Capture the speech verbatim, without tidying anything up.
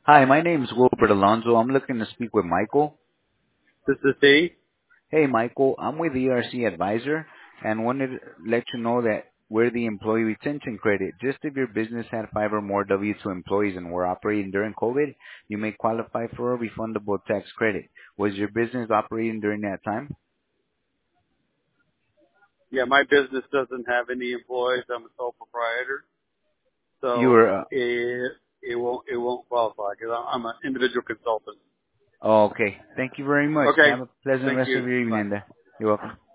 Hi, my name is Wilbert Alonso. I'm looking to speak with Michael. This is he. Hey, Michael, I'm with E R C Advisor and wanted to let you know that we're the employee retention credit. Just if your business had five or more W two employees and were operating during COVID, you may qualify for a refundable tax credit. Was your business operating during that time? Yeah, my business doesn't have any employees. I'm a sole proprietor, You so were, uh, it it won't it won't qualify because I'm an individual consultant. oh, okay. Thank you very much. Okay, Have a pleasant thank rest you. of your Bye. evening there. You're welcome.